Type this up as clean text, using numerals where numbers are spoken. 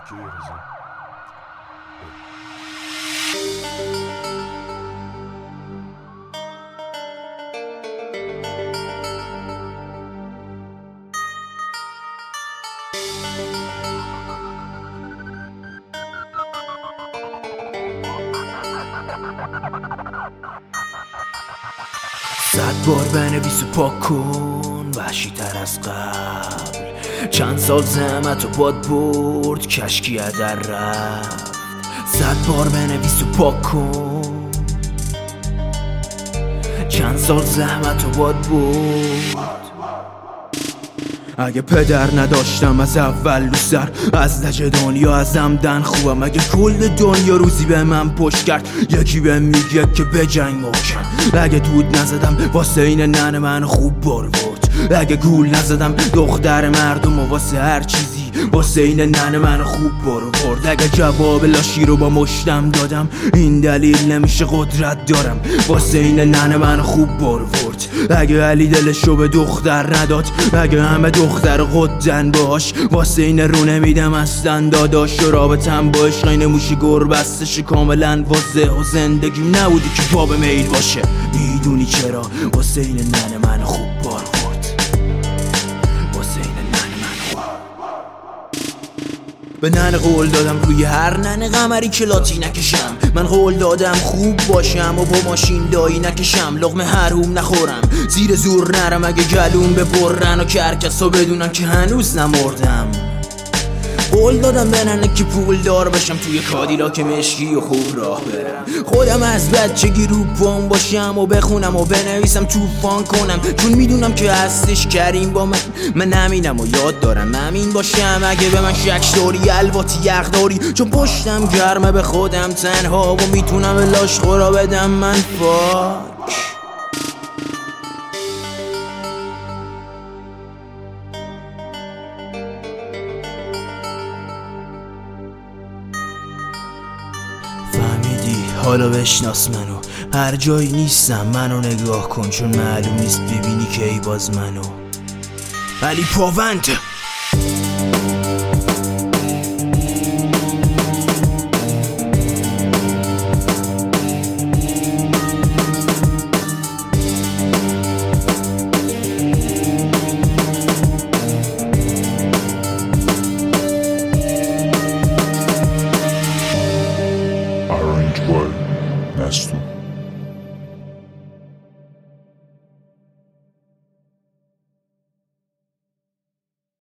صد بار بنویس و پاک کن وحشی تر از قبل. چند سال زحمت و باد برد کشکی در رفت. صد بار بنویس و پاک کن. چند سال زحمت و باد برد. اگه پدر نداشتم از اول رو سر، از لج دنیا از عمدن خوبم. اگه کل دنیا روزی به من پشت کرد، یکی به میگه که بجنگ محکم. اگه دود نزدم واسه این ننه من خوب بار برد. اگه گول نزدم دختر مردم و واسه هر چیزی واسه این ننه من خوب بار برد. اگه جواب لاشی رو با مشتم دادم، این دلیل نمیشه قدرت دارم واسه این ننه من خوب بار برد. اگه علی دلشو به دختر نداد، اگه همه دختر قدن باش، واسه این رو نمیدم اصلا داداش. و رابطم با عشق این موشی گر بستش کاملا واضح و زندگیم نبودی که پا به میل باشه. میدونی چرا؟ واسه این ننه من خوب بار خورد. واسه این ننه من خوب. به ننه قول دادم روی هر ننه قمری که لاتی نکشم. من قول دادم خوب باشم و با ماشین دایی نکشم. لقمه حروم نخورم، زیر زور نرم اگه گلوم ببرن و کرکسا بدونن که هنوز نمردم. قول دادم به ننه که پول دار بشم، توی کادیلاک مشکی و خوب راه برم. خودم از بچگی رو پام باشم و بخونم و بنویسم توفان کنم، چون میدونم که هستش کریم با من همینم و یاد دارم همین باشم. اگه به من شک داری الواتی یخ داری، چون پشتم گرمه به خودم تنها و میتونم به لاش خورا بدم من پاک. حالا بشناس منو، هر جایی نیستم منو نگاه کن، چون معلوم نیست ببینی که ای باز منو. علی پاوند